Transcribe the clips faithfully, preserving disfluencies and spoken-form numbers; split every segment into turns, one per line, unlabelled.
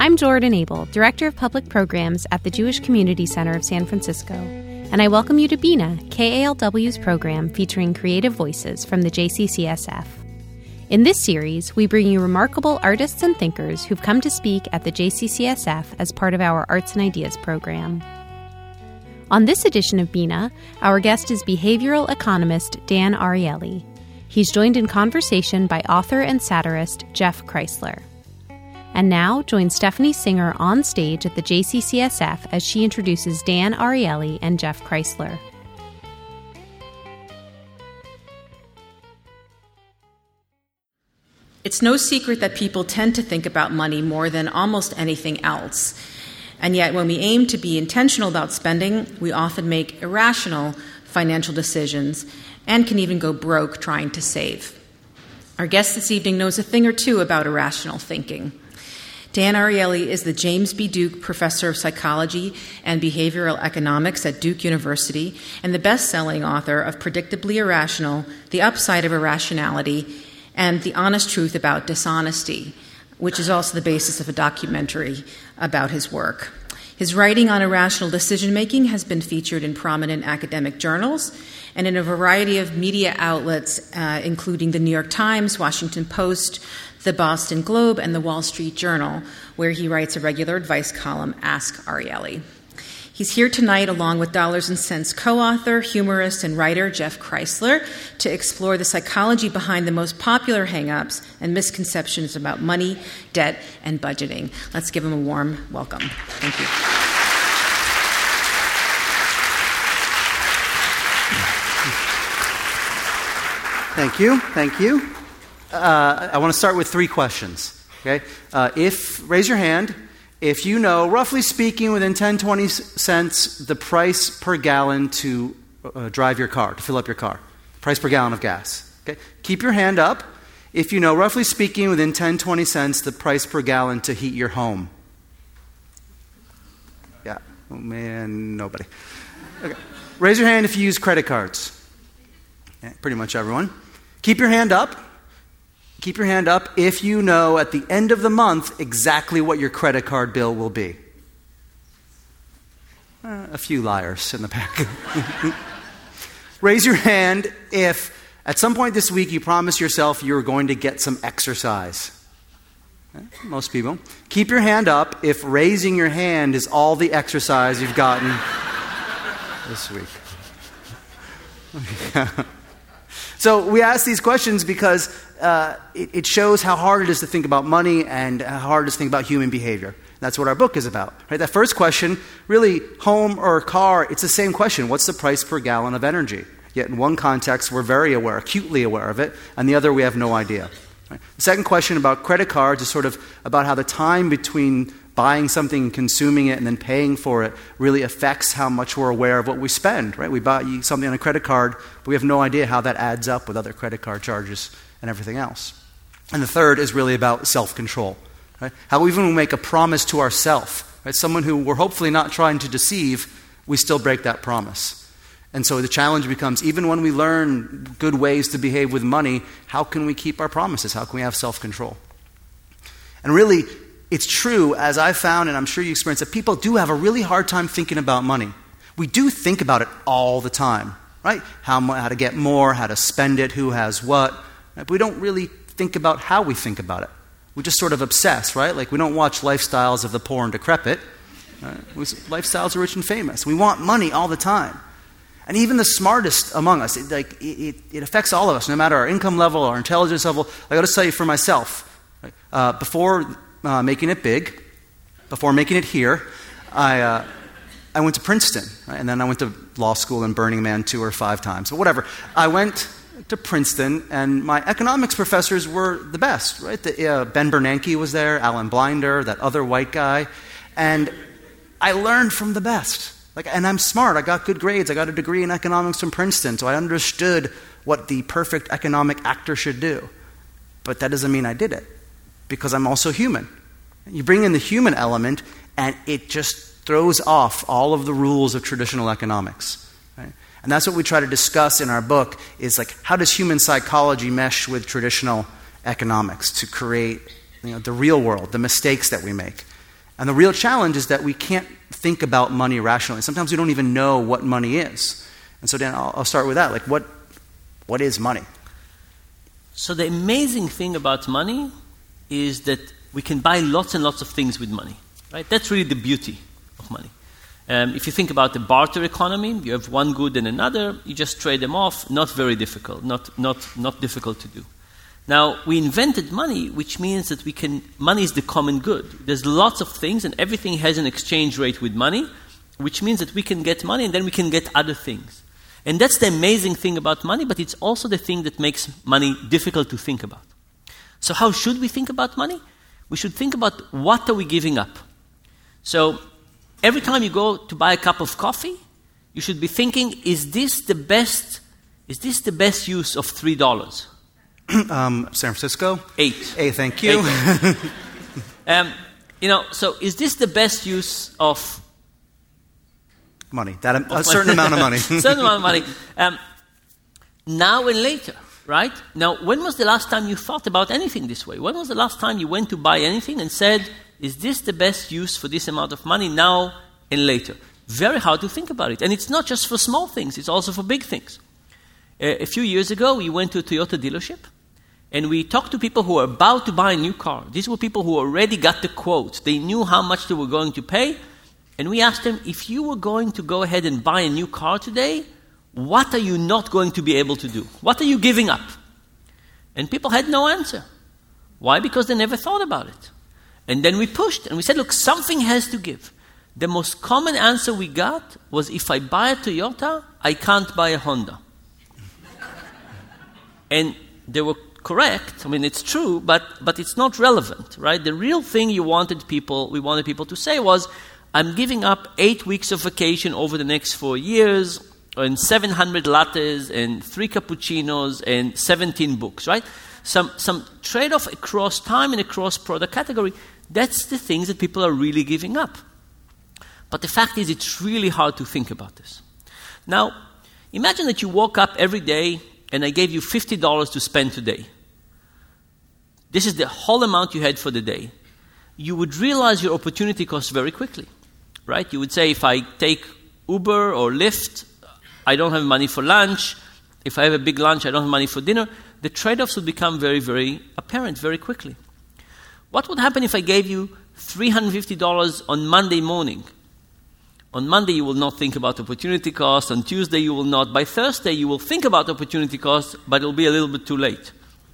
I'm Jordan Abel, Director of Public Programs at the Jewish Community Center of San Francisco, and I welcome you to Bina, K A L W's program featuring creative voices from the J C C S F. In this series, we bring you remarkable artists and thinkers who've come to speak at the J C C S F as part of our Arts and Ideas program. On this edition of Bina, our guest is behavioral economist Dan Ariely. He's joined in conversation by author and satirist Jeff Kreisler. And now, join Stephanie Singer on stage at the J C C S F as she introduces Dan Ariely and Jeff Kreisler.
It's no secret that people tend to think about money more than almost anything else. And yet, when we aim to be intentional about spending, we often make irrational financial decisions and can even go broke trying to save. Our guest this evening knows a thing or two about irrational thinking. Dan Ariely is the James B. Duke Professor of Psychology and Behavioral Economics at Duke University and the best-selling author of Predictably Irrational, The Upside of Irrationality, and The Honest Truth About Dishonesty, which is also the basis of a documentary about his work. His writing on irrational decision-making has been featured in prominent academic journals and in a variety of media outlets, uh, including the New York Times, Washington Post, the Boston Globe, and the Wall Street Journal, where he writes a regular advice column, Ask Ariely. He's here tonight along with Dollars and Cents co-author, humorist, and writer Jeff Kreisler to explore the psychology behind the most popular hang-ups and misconceptions about money, debt, and budgeting. Let's give him a warm welcome. Thank you.
Thank you. Thank you. Uh, I want to start with three questions. Okay, uh, if raise your hand if you know, roughly speaking, within ten, twenty cents, the price per gallon to uh, drive your car, to fill up your car, price per gallon of gas. Okay, keep your hand up if you know, roughly speaking, within ten, twenty cents, the price per gallon to heat your home. Yeah, oh man, nobody. Okay, raise your hand if you use credit cards. Yeah, pretty much everyone. Keep your hand up. Keep your hand up if you know at the end of the month exactly what your credit card bill will be. Uh, a few liars in the back. Raise your hand if at some point this week you promise yourself you're going to get some exercise. Okay, most people. Keep your hand up if raising your hand is all the exercise you've gotten this week. So we ask these questions because uh, it, it shows how hard it is to think about money and how hard it is to think about human behavior. That's what our book is about. Right? That first question, really, home or car, it's the same question. What's the price per gallon of energy? Yet in one context, we're very aware, acutely aware of it, and the other, we have no idea. Right? The second question about credit cards is sort of about how the time between buying something, consuming it, and then paying for it really affects how much we're aware of what we spend, right? We buy something on a credit card, but we have no idea how that adds up with other credit card charges and everything else. And the third is really about self-control, right? How even when we make a promise to ourselves, right? Someone who we're hopefully not trying to deceive, we still break that promise. And so the challenge becomes, even when we learn good ways to behave with money, how can we keep our promises? How can we have self-control? And really, it's true, as I've found, and I'm sure you experience, that people do have a really hard time thinking about money. We do think about it all the time, right? How, how to get more, how to spend it, who has what. Right? But we don't really think about how we think about it. We just sort of obsess, right? Like we don't watch Lifestyles of the Poor and Decrepit. Right? Lifestyles of Rich and Famous. We want money all the time. And even the smartest among us, it, like, it, it affects all of us, no matter our income level, our intelligence level. I got to tell you for myself, right? uh, before... Uh, making it big, before making it here, I uh, I went to Princeton, right? And then I went to law school in Burning Man two or five times, but whatever. I went to Princeton, and my economics professors were the best, right? The, uh, Ben Bernanke was there, Alan Blinder, that other white guy, and I learned from the best. Like, and I'm smart. I got good grades. I got a degree in economics from Princeton, so I understood what the perfect economic actor should do. But that doesn't mean I did it, because I'm also human. You bring in the human element, and it just throws off all of the rules of traditional economics. Right? And that's what we try to discuss in our book, is like, how does human psychology mesh with traditional economics to create, you know, the real world, the mistakes that we make. And the real challenge is that we can't think about money rationally. Sometimes we don't even know what money is. And so, Dan, I'll, I'll start with that. Like, what, what is money?
So the amazing thing about money is that we can buy lots and lots of things with money, right? That's really the beauty of money. Um, if you think about the barter economy, you have one good and another, you just trade them off, not very difficult, not, not, not difficult to do. Now, we invented money, which means that we can, money is the common good. There's lots of things, and everything has an exchange rate with money, which means that we can get money, and then we can get other things. And that's the amazing thing about money, but it's also the thing that makes money difficult to think about. So how should we think about money? We should think about what are we giving up. So every time you go to buy a cup of coffee, you should be thinking, is this the best, is this the best use of three dollars?
um, San Francisco?
Eight.
Eight, thank you.
Eight. um, you know, so is this the best use of
money? That a, a certain amount of money.
certain amount of money. Um, now and later, right? Now, when was the last time you thought about anything this way? When was the last time you went to buy anything and said, is this the best use for this amount of money now and later? Very hard to think about it. And it's not just for small things, it's also for big things. Uh, a few years ago, we went to a Toyota dealership, and we talked to people who were about to buy a new car. These were people who already got the quote. They knew how much they were going to pay. And we asked them, if you were going to go ahead and buy a new car today, what are you not going to be able to do? What are you giving up? And people had no answer. Why? Because they never thought about it. And then we pushed, and we said, look, something has to give. The most common answer we got was, if I buy a Toyota, I can't buy a Honda. And they were correct. I mean, it's true, but, but it's not relevant, right? The real thing you wanted people, we wanted people to say was, I'm giving up eight weeks of vacation over the next four years, and seven hundred lattes, and three cappuccinos, and seventeen books, right? Some, some trade-off across time and across product category. That's the things that people are really giving up. But the fact is, it's really hard to think about this. Now, imagine that you woke up every day and I gave you fifty dollars to spend today. This is the whole amount you had for the day. You would realize your opportunity cost very quickly, right? You would say, if I take Uber or Lyft, I don't have money for lunch. If I have a big lunch, I don't have money for dinner. The trade-offs would become very, very apparent very quickly. What would happen if I gave you three hundred fifty dollars on Monday morning? On Monday, you will not think about opportunity cost. On Tuesday, you will not. By Thursday, you will think about opportunity cost, but it will be a little bit too late.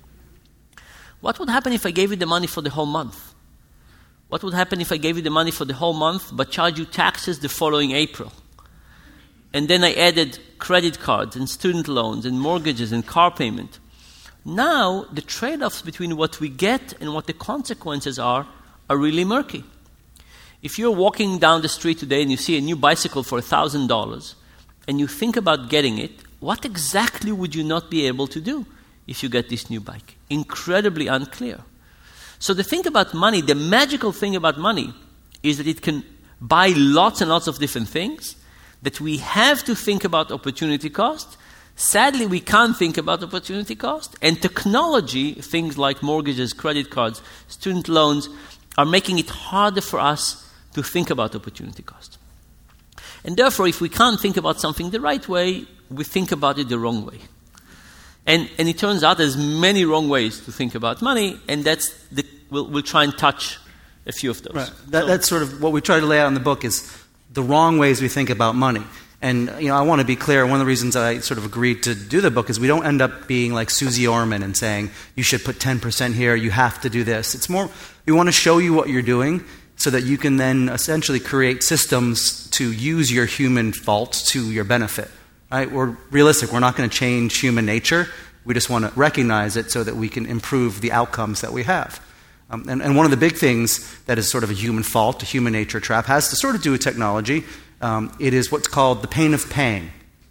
What would happen if I gave you the money for the whole month? What would happen if I gave you the money for the whole month, but charged you taxes the following April? And then I added credit cards and student loans and mortgages and car payment. Now, the trade-offs between what we get and what the consequences are are really murky. If you're walking down the street today and you see a new bicycle for one thousand dollars and you think about getting it, what exactly would you not be able to do if you get this new bike? Incredibly unclear. So the thing about money, the magical thing about money, is that it can buy lots and lots of different things, that we have to think about opportunity cost. Sadly, we can't think about opportunity cost. And technology, things like mortgages, credit cards, student loans, are making it harder for us to think about opportunity cost. And therefore, if we can't think about something the right way, we think about it the wrong way. And, and it turns out there's many wrong ways to think about money, and that's the, we'll, we'll try and touch a few of those.
Right. That,
so,
that's sort of what we try to lay out in the book, is the wrong ways we think about money. And you know, I want to be clear, one of the reasons I sort of agreed to do the book is we don't end up being like Susie Orman and saying, you should put ten percent here, you have to do this. It's more, we want to show you what you're doing so that you can then essentially create systems to use your human fault to your benefit. Right? We're realistic. We're not going to change human nature. We just want to recognize it so that we can improve the outcomes that we have. Um, and, and one of the big things that is sort of a human fault, a human nature trap, has to sort of do with technology. Um, it is what's called the pain of paying.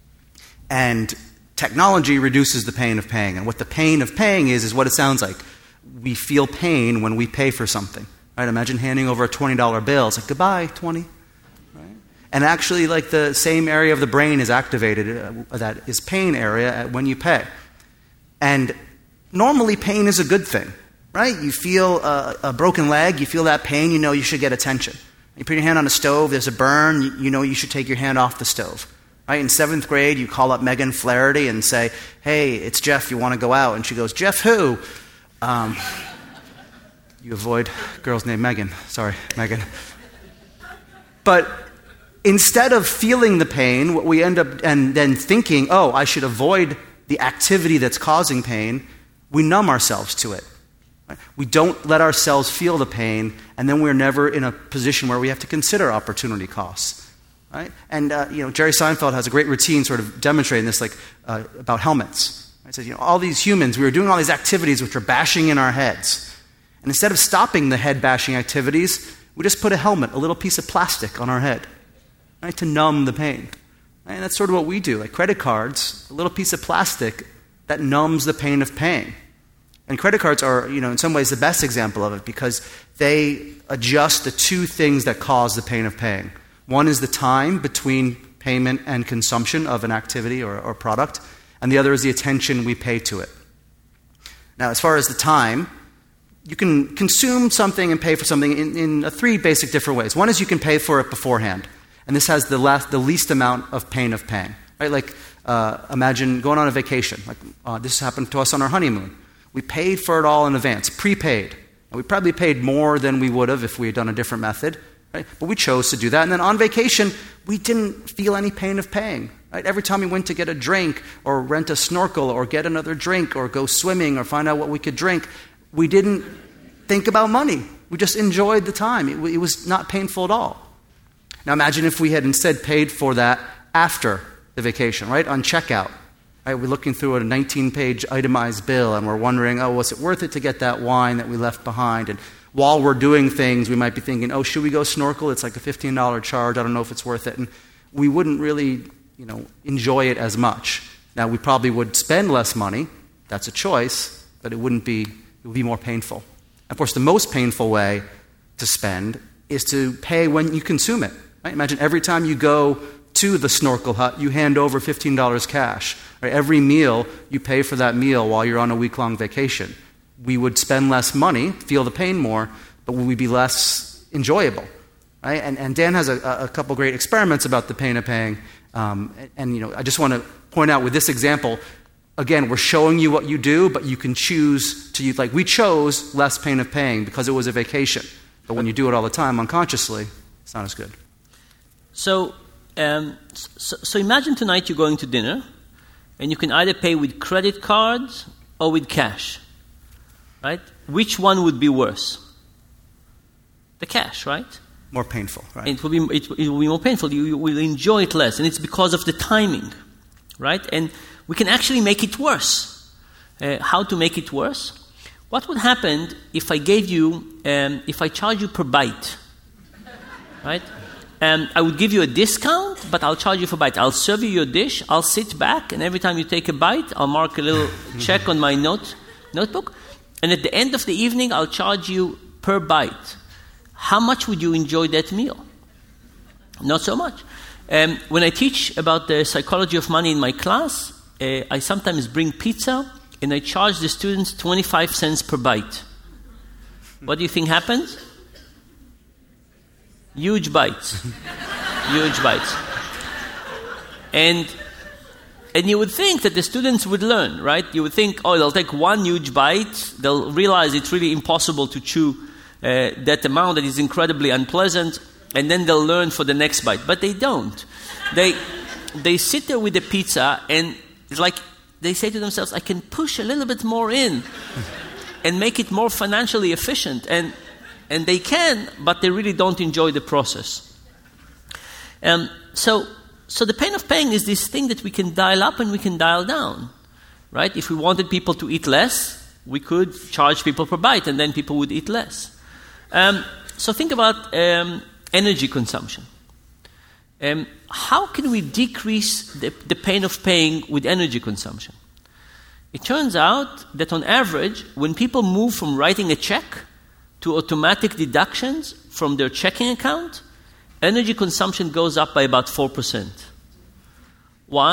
And technology reduces the pain of paying. And what the pain of paying is, is what it sounds like. We feel pain when we pay for something. Right? Imagine handing over a twenty dollar bill. It's like, goodbye, twenty. Right? And actually, like, the same area of the brain is activated, uh, that is pain area, when you pay. And normally pain is a good thing. right? You feel a, a broken leg, you feel that pain, you know you should get attention. You put your hand on a stove, there's a burn, you, you know you should take your hand off the stove. Right? In seventh grade, you call up Megan Flaherty and say, hey, it's Jeff, you want to go out? And she goes, Jeff who? Um, you avoid girls named Megan. Sorry, Megan. But instead of feeling the pain, what we end up and then thinking, oh, I should avoid the activity that's causing pain, we numb ourselves to it. Right? We don't let ourselves feel the pain, and then we're never in a position where we have to consider opportunity costs. Right? And uh, you know, Jerry Seinfeld has a great routine sort of demonstrating this, like uh, about helmets. He says, you know, all these humans, we were doing all these activities which are bashing in our heads. And instead of stopping the head bashing activities, we just put a helmet, a little piece of plastic on our head, right, to numb the pain. Right? And that's sort of what we do. Like credit cards, a little piece of plastic that numbs the pain of paying. And credit cards are, you know, in some ways the best example of it because they adjust the two things that cause the pain of paying. One is the time between payment and consumption of an activity or, or product, and the other is the attention we pay to it. Now, as far as the time, you can consume something and pay for something in, in three basic different ways. One is you can pay for it beforehand, and this has the, last, the least amount of pain of paying. Right? Like, uh, imagine going on a vacation. Like uh, this happened to us on our honeymoon. We paid for it all in advance, prepaid. And we probably paid more than we would have if we had done a different method. Right? But we chose to do that. And then on vacation, we didn't feel any pain of paying. Right? Every time we went to get a drink or rent a snorkel or get another drink or go swimming or find out what we could drink, we didn't think about money. We just enjoyed the time. It, it was not painful at all. Now imagine if we had instead paid for that after the vacation, right? On checkout. Right? We're looking through a nineteen-page itemized bill and we're wondering, oh, was it worth it to get that wine that we left behind? And while we're doing things, we might be thinking, oh, should we go snorkel? It's like a fifteen dollars charge. I don't know if it's worth it. And we wouldn't really, you know, enjoy it as much. Now, we probably would spend less money. That's a choice, but it wouldn't be, it would be more painful. Of course, the most painful way to spend is to pay when you consume it. Right? Imagine every time you go to the snorkel hut, you hand over fifteen dollars cash. Right? Every meal, you pay for that meal while you're on a week-long vacation. We would spend less money, feel the pain more, but we would be less enjoyable. Right? And, and Dan has a, a couple great experiments about the pain of paying. Um, and, and you know, I just want to point out with this example, again, we're showing you what you do, but you can choose to, like we chose less pain of paying because it was a vacation. But when you do it all the time unconsciously, it's not as good.
So, um, so, so imagine tonight you're going to dinner, and you can either pay with credit cards or with cash. Right? Which one would be worse? The cash, right?
More painful, right?
It will be it, it will be more painful. You, you will enjoy it less, and it's because of the timing, right? And we can actually make it worse. Uh, how to make it worse? What would happen if I gave you, um, if I charge you per bite, right? Um, I would give you a discount, but I'll charge you for bite. I'll serve you your dish. I'll sit back, and every time you take a bite, I'll mark a little check on my note notebook. And at the end of the evening, I'll charge you per bite. How much would you enjoy that meal? Not so much. Um, when I teach about the psychology of money in my class, uh, I sometimes bring pizza, and I charge the students twenty-five cents per bite. What do you think happens? Huge bites. Huge bites. And... And you would think that the students would learn, right? You would think, oh, they'll take one huge bite. They'll realize it's really impossible to chew uh, that amount that is incredibly unpleasant. And then they'll learn for the next bite. But they don't. They they sit there with the pizza and it's like they say to themselves, I can push a little bit more in and make it more financially efficient. And, and they can, but they really don't enjoy the process. Um, so... So the pain of paying is this thing that we can dial up and we can dial down, right? If we wanted people to eat less, we could charge people per bite and then people would eat less. Um, so think about um, energy consumption. Um, how can we decrease the, the pain of paying with energy consumption? It turns out that on average, when people move from writing a check to automatic deductions from their checking account, energy consumption goes up by about four percent. Why?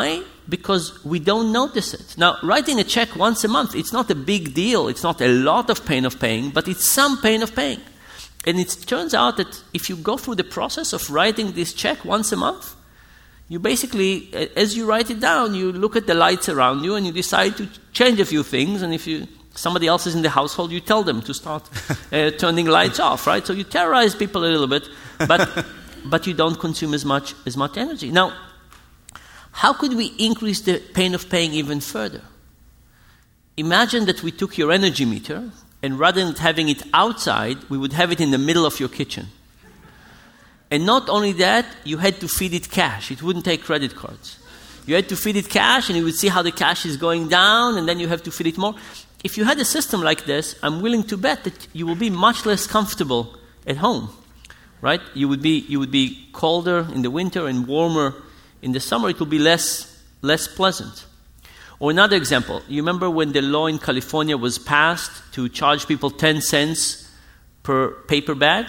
because we don't notice it. Now, writing a check once a month, it's not a big deal. It's not a lot of pain of paying, but it's some pain of paying. And it turns out that if you go through the process of writing this check once a month, you basically, as you write it down, you look at the lights around you and you decide to change a few things. And if you somebody else is in the household, you tell them to start uh, turning lights off, right? So you terrorize people a little bit, but but you don't consume as much as much energy. Now, how could we increase the pain of paying even further? Imagine that we took your energy meter, and rather than having it outside, we would have it in the middle of your kitchen. And not only that, you had to feed it cash. It wouldn't take credit cards. You had to feed it cash, and you would see how the cash is going down, and then you have to feed it more. If you had a system like this, I'm willing to bet that you will be much less comfortable at home, right? You would be you would be colder in the winter and warmer in the summer. It will be less less pleasant. Or another example, you remember when the law in California was passed to charge people ten cents per paper bag?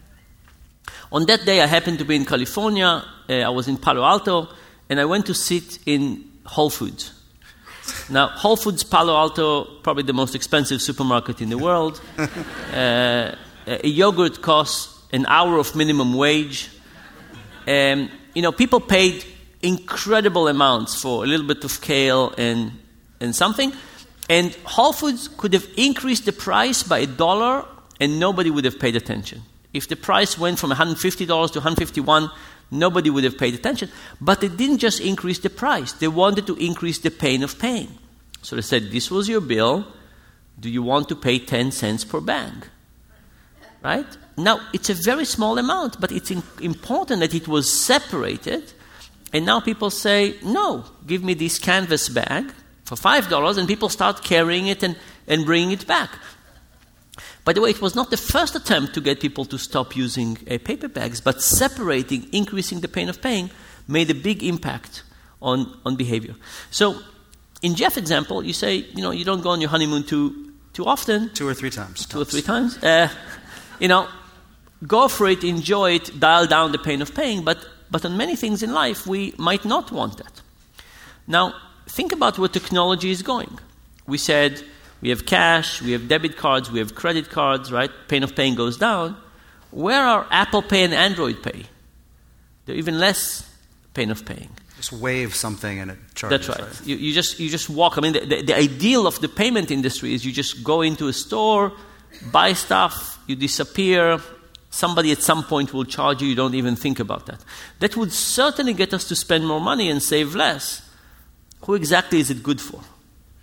On that day, I happened to be in California. Uh, I was in Palo Alto, and I went to sit in Whole Foods. Now, Whole Foods Palo Alto, probably the most expensive supermarket in the world. uh, a yogurt costs an hour of minimum wage. Um, you know, people paid incredible amounts for a little bit of kale and and something. And Whole Foods could have increased the price by a dollar, and nobody would have paid attention. If the price went from one hundred fifty dollars to one hundred fifty-one dollars, nobody would have paid attention. But they didn't just increase the price. They wanted to increase the pain of paying. So they said, this was your bill. Do you want to pay ten cents per bag? Right? Now, it's a very small amount, but it's in- important that it was separated. And now people say, no, give me this canvas bag for five dollars, and people start carrying it and, and bringing it back. By the way, it was not the first attempt to get people to stop using uh, paper bags, but separating, increasing the pain of paying, made a big impact on, on behavior. So, in Jeff's example, you say, you know, you don't go on your honeymoon too too often.
Two or three times.
Two or three times. Uh, you know, go for it, enjoy it, dial down the pain of paying, but, but on many things in life, we might not want that. Now, think about where technology is going. We said, we have cash, we have debit cards, we have credit cards, right? Pain of paying goes down. Where are Apple Pay and Android Pay? They're even less pain of paying.
Just wave something and it charges.
That's right.
right?
You, you just you just walk. I mean, the, the, the ideal of the payment industry is you just go into a store, buy stuff, you disappear. Somebody at some point will charge you. You don't even think about that. That would certainly get us to spend more money and save less. Who exactly is it good for?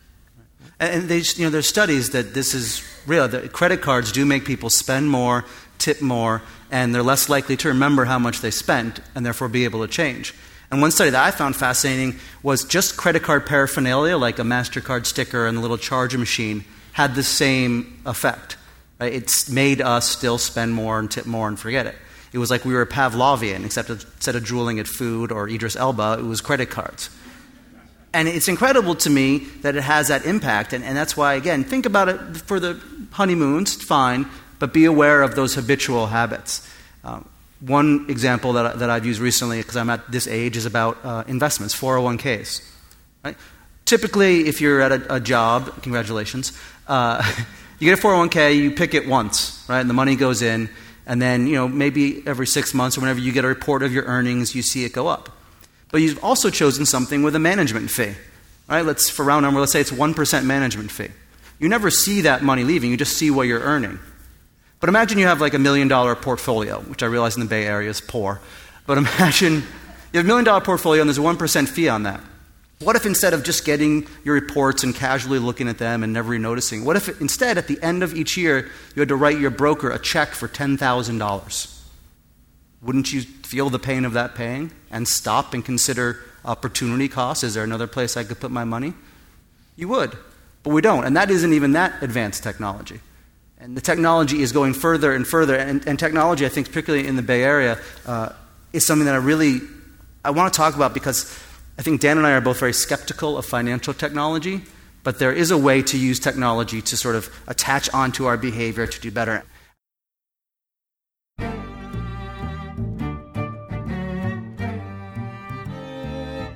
And they, you know, there's studies that this is real. That credit cards do make people spend more, tip more, and they're less likely to remember how much they spent and therefore be able to change. And one study that I found fascinating was just credit card paraphernalia, like a MasterCard sticker and a little charger machine, had the same effect. Right? It's made us still spend more and tip more and forget it. It was like we were Pavlovian, except instead of drooling at food or Idris Elba, it was credit cards. And it's incredible to me that it has that impact. And, and that's why, again, think about it for the honeymoons, fine, but be aware of those habitual habits. Um, one example that, I, that I've used recently, because I'm at this age, is about uh, investments, four oh one k's. Right? Typically, if you're at a, a job, congratulations, uh, you get a four oh one k, you pick it once, right? And the money goes in, and then, you know, maybe every six months or whenever you get a report of your earnings, you see it go up. But you've also chosen something with a management fee. Right? Let's, for round number, let's say it's one percent management fee. You never see that money leaving. You just see what you're earning. But imagine you have like a million dollar portfolio, which I realize in the Bay Area is poor. But imagine you have a million dollar portfolio and there's a one percent fee on that. What if instead of just getting your reports and casually looking at them and never even noticing, what if instead at the end of each year you had to write your broker a check for ten thousand dollars? Wouldn't you feel the pain of that paying and stop and consider opportunity costs? Is there another place I could put my money? You would, but we don't. And that isn't even that advanced technology. And the technology is going further and further. And, and technology, I think, particularly in the Bay Area, uh, is something that I really I want to talk about because I think Dan and I are both very skeptical of financial technology, but there is a way to use technology to sort of attach onto our behavior to do better.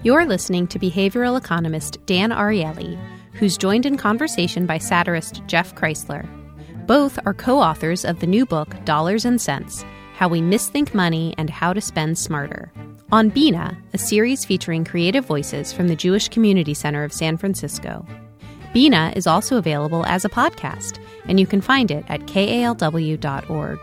You're listening to behavioral economist Dan Ariely, who's joined in conversation by satirist Jeff Chrysler. Both are co-authors of the new book, Dollars and Cents, How We Misthink Money and How to Spend Smarter. On Bina, a series featuring creative voices from the Jewish Community Center of San Francisco. Bina is also available as a podcast, and you can find it at K A L W dot org.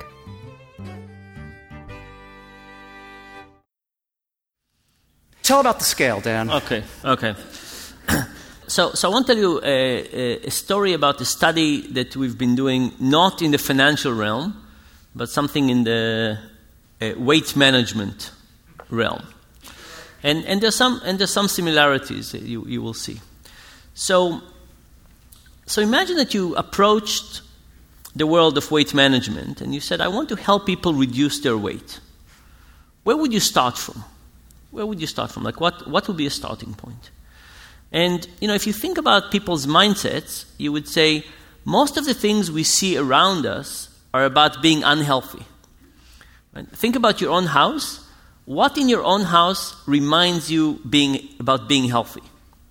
Tell about the scale, Dan.
Okay, okay. so, so I want to tell you a, a story about a study that we've been doing, not in the financial realm, but something in the uh, weight management realm. And, and, there's some, and there's some similarities that you, you will see. So, so imagine that you approached the world of weight management and you said, I want to help people reduce their weight. Where would you start from? Where would you start from? Like, what, what would be a starting point? And, you know, if you think about people's mindsets, you would say, most of the things we see around us are about being unhealthy. Right? Think about your own house. What in your own house reminds you being about being healthy?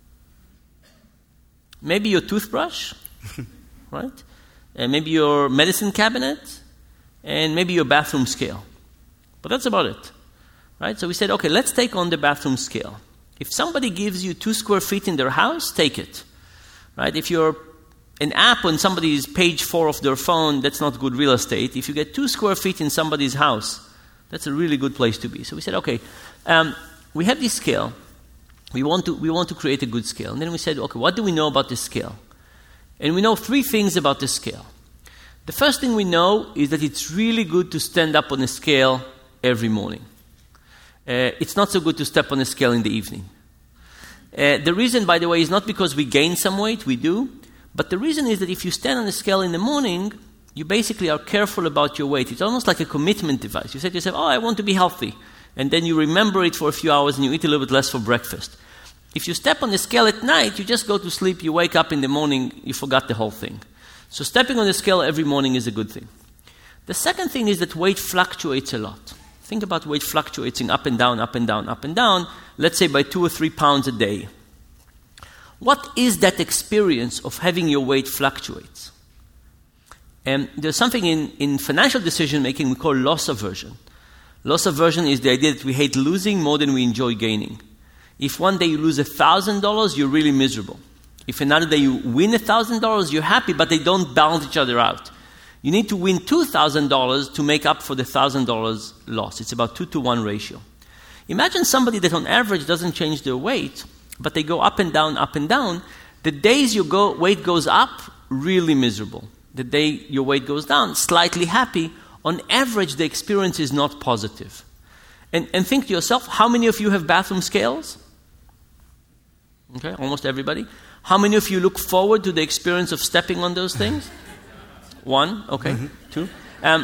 Maybe your toothbrush, right? And maybe your medicine cabinet, and maybe your bathroom scale. But that's about it. Right? So we said, okay, let's take on the bathroom scale. If somebody gives you two square feet in their house, take it. Right? If you're an app on somebody's page four of their phone, that's not good real estate. If you get two square feet in somebody's house, that's a really good place to be. So we said, okay, um, we have this scale. We want to we want to create a good scale. And then we said, okay, what do we know about this scale? And we know three things about this scale. The first thing we know is that it's really good to stand up on a scale every morning. Uh, it's not so good to step on a scale in the evening. Uh, the reason, by the way, is not because we gain some weight, we do, but the reason is that if you stand on a scale in the morning, you basically are careful about your weight. It's almost like a commitment device. You say to yourself, oh, I want to be healthy. And then you remember it for a few hours and you eat a little bit less for breakfast. If you step on the scale at night, you just go to sleep, you wake up in the morning, you forgot the whole thing. So stepping on the scale every morning is a good thing. The second thing is that weight fluctuates a lot. Think about weight fluctuating up and down, up and down, up and down, let's say by two or three pounds a day. What is that experience of having your weight fluctuate? And there's something in, in financial decision-making we call loss aversion. Loss aversion is the idea that we hate losing more than we enjoy gaining. If one day you lose one thousand dollars, you're really miserable. If another day you win one thousand dollars, you're happy, but they don't balance each other out. You need to win two thousand dollars to make up for the one thousand dollars loss. It's about two to one ratio. Imagine somebody that on average doesn't change their weight, but they go up and down, up and down. The days your go, weight goes up, really miserable. The day your weight goes down, slightly happy. On average, the experience is not positive. And, and think to yourself, how many of you have bathroom scales? Okay, almost everybody. How many of you look forward to the experience of stepping on those things? One, okay, mm-hmm. Two. Um,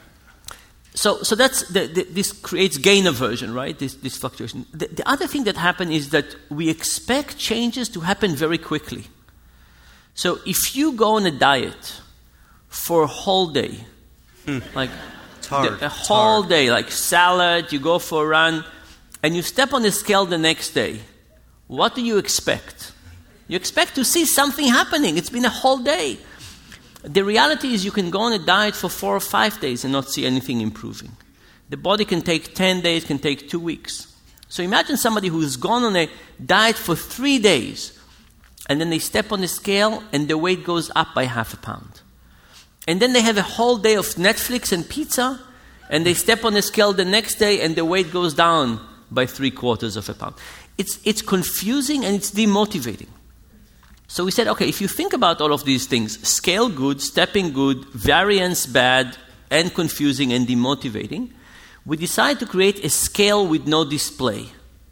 so, so that's the, the, this creates gain aversion, right? This, this fluctuation. The, the other thing that happens is that we expect changes to happen very quickly. So, if you go on a diet for a whole day, mm. like
it's hard.
The, a
it's
whole
hard.
day, like salad, you go for a run, and you step on the scale the next day, what do you expect? You expect to see something happening. It's been a whole day. The reality is you can go on a diet for four or five days and not see anything improving. The body can take ten days, can take two weeks. So imagine somebody who's gone on a diet for three days and then they step on the scale and the weight goes up by half a pound. And then they have a whole day of Netflix and pizza and they step on the scale the next day and the weight goes down by three quarters of a pound. It's, it's confusing and it's demotivating. So we said, okay, if you think about all of these things, scale good, stepping good, variance bad, and confusing and demotivating, we decided to create a scale with no display.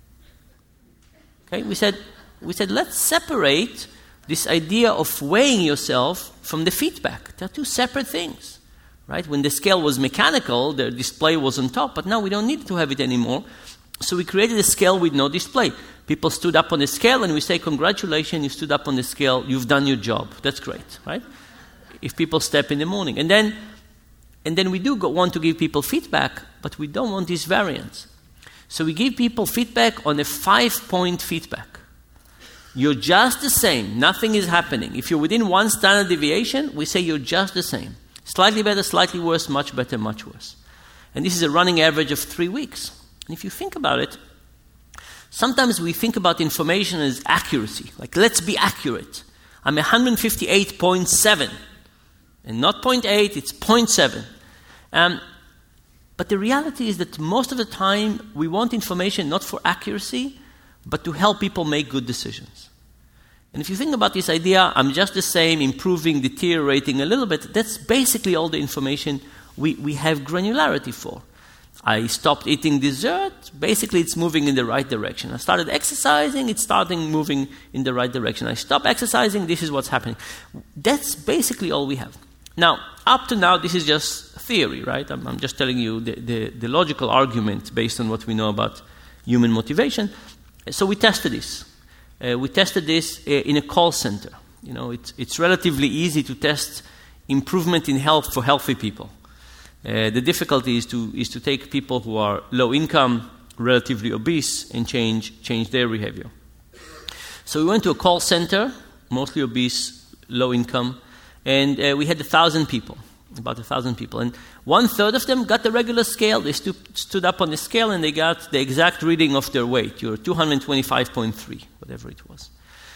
Okay, we said, we said, let's separate this idea of weighing yourself from the feedback. They're two separate things, right? When the scale was mechanical, the display was on top, but now we don't need to have it anymore. So we created a scale with no display. People stood up on the scale and we say, congratulations, you stood up on the scale, you've done your job. That's great, right? If people step in the morning. And then and then we do go, want to give people feedback, but we don't want this variance. So we give people feedback on a five-point feedback. You're just the same. Nothing is happening. If you're within one standard deviation, we say you're just the same. Slightly better, slightly worse, much better, much worse. And this is a running average of three weeks. And if you think about it, sometimes we think about information as accuracy. Like, let's be accurate. I'm one hundred fifty-eight point seven. And not zero point eight, it's zero point seven. Um, but the reality is that most of the time, we want information not for accuracy, but to help people make good decisions. And if you think about this idea, I'm just the same, improving, deteriorating a little bit, that's basically all the information we, we have granularity for. I stopped eating dessert, basically it's moving in the right direction. I started exercising, it's starting moving in the right direction. I stopped exercising, this is what's happening. That's basically all we have. Now, up to now, this is just theory, right? I'm, I'm just telling you the, the, the logical argument based on what we know about human motivation. So we tested this. Uh, we tested this uh, in a call center. You know, it's, it's relatively easy to test improvement in health for healthy people. Uh, the difficulty is to is to take people who are low income, relatively obese, and change change their behavior. So we went to a call center, mostly obese, low income, and uh, we had a thousand people, about a thousand people, and one third of them got the regular scale. They stu- stood up on the scale and they got the exact reading of their weight. You're two hundred twenty-five point three, whatever it was.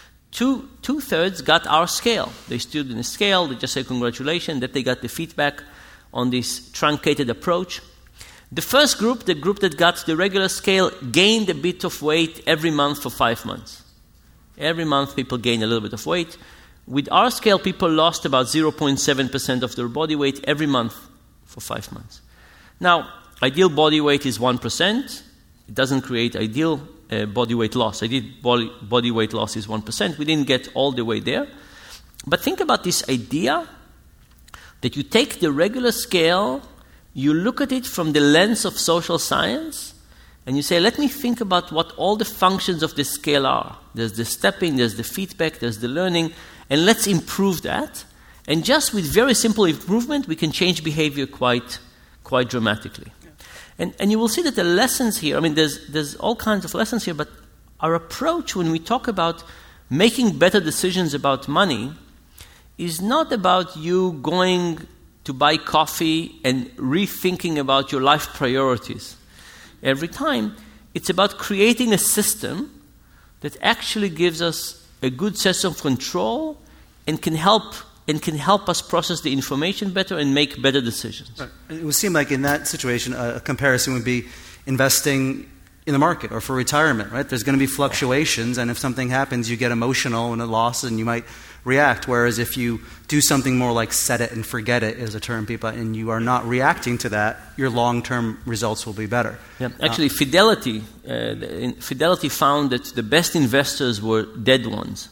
Two two thirds got our scale. They stood in the scale. They just said congratulations that they got the feedback on this truncated approach. The first group, the group that got the regular scale, gained a bit of weight every month for five months. Every month people gained a little bit of weight. With our scale, people lost about zero point seven percent of their body weight every month for five months. Now, ideal body weight is one percent. It doesn't create ideal uh, body weight loss. Ideal body, body weight loss is one percent. We didn't get all the way there. But think about this idea that you take the regular scale, you look at it from the lens of social science, and you say, let me think about what all the functions of the scale are. There's the stepping, there's the feedback, there's the learning, and let's improve that. And just with very simple improvement, we can change behavior quite quite dramatically. Yeah. And and you will see that the lessons here, I mean, there's there's all kinds of lessons here, but our approach when we talk about making better decisions about money is not about you going to buy coffee and rethinking about your life priorities every time. It's about creating a system that actually gives us a good sense of control and can help and can help us process the information better and make better decisions.
Right. It would seem like in that situation, a comparison would be investing in the market or for retirement, right? There's going to be fluctuations, and if something happens, you get emotional and a loss, and you might react. Whereas if you do something more like set it and forget it, is a term people, and you are not reacting to that, your long-term results will be better.
Yeah. Actually, uh, Fidelity, uh, Fidelity found that the best investors were dead ones.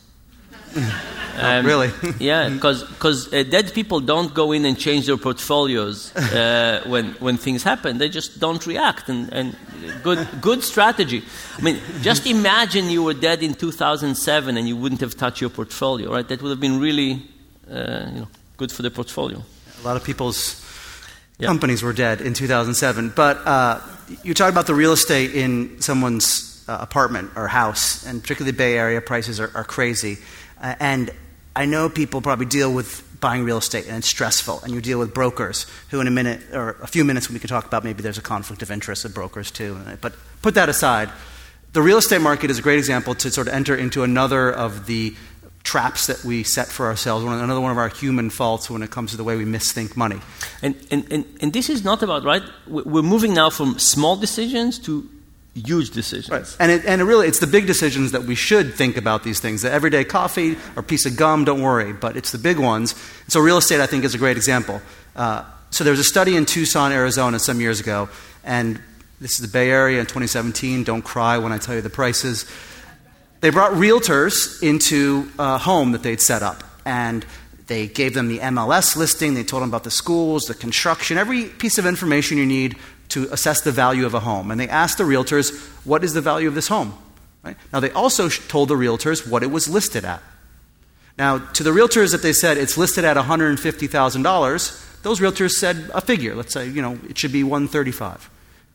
Um, oh, really?
Yeah, because uh, dead people don't go in and change their portfolios uh, when when things happen. They just don't react. And, and good good strategy. I mean, just imagine you were dead in two thousand seven and you wouldn't have touched your portfolio, right? That would have been really uh, you know, good for the portfolio.
A lot of people's yeah. companies were dead in two thousand seven. But uh, you talked about the real estate in someone's uh, apartment or house, and particularly the Bay Area prices are, are crazy. Uh, and I know people probably deal with buying real estate, and it's stressful. And you deal with brokers who in a minute, or a few minutes, we could talk about maybe there's a conflict of interest with brokers too. But put that aside. The real estate market is a great example to sort of enter into another of the traps that we set for ourselves, another one of our human faults when it comes to the way we misthink money.
And, and, and, and this is not about, right, we're moving now from small decisions to huge decisions.
Right. And it, and it really, it's the big decisions that we should think about these things. The everyday coffee or piece of gum, don't worry, but it's the big ones. So real estate, I think, is a great example. Uh, so there was a study in Tucson, Arizona some years ago, and this is the Bay Area in twenty seventeen. Don't cry when I tell you the prices. They brought realtors into a home that they'd set up, and they gave them the M L S listing. They told them about the schools, the construction, every piece of information you need to assess the value of a home. And they asked the realtors, what is the value of this home? Right? Now, they also told the realtors what it was listed at. Now, to the realtors that they said it's listed at one hundred fifty thousand dollars, those realtors said a figure. Let's say, you know, it should be one hundred thirty-five thousand dollars.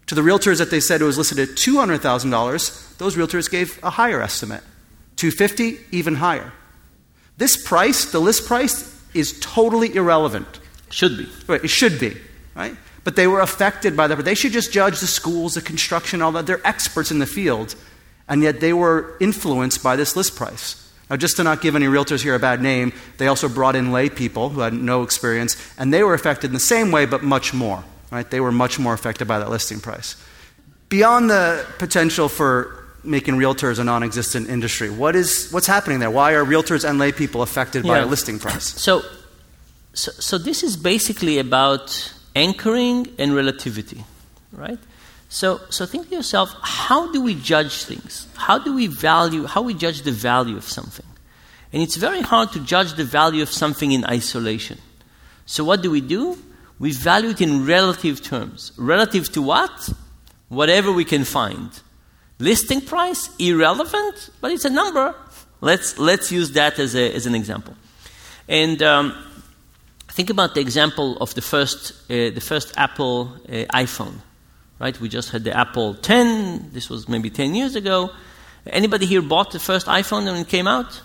To the realtors that they said it was listed at two hundred thousand dollars, those realtors gave a higher estimate. two hundred fifty thousand dollars, even higher. This price, the list price, is totally irrelevant.
Should be.
Right, it should be, right? But they were affected by that. They should just judge the schools, the construction, all that. They're experts in the field, and yet they were influenced by this list price. Now, just to not give any realtors here a bad name, they also brought in lay people who had no experience, and they were affected in the same way, but much more. Right? They were much more affected by that listing price. Beyond the potential for making realtors a non-existent industry, what is what's happening there? Why are realtors and lay people affected yeah. by a listing price?
So, so, so this is basically about anchoring and relativity, right? So, so think to yourself, how do we judge things? How do we value, how we judge the value of something? And it's very hard to judge the value of something in isolation. So what do we do? We value it in relative terms. Relative to what? Whatever we can find. Listing price, irrelevant, but it's a number. Let's, let's use that as, a, as an example. And um, think about the example of the first, uh, the first Apple uh, iPhone. Right, we just had the Apple ten. This was maybe ten years ago. Anybody here bought the first iPhone when it came out?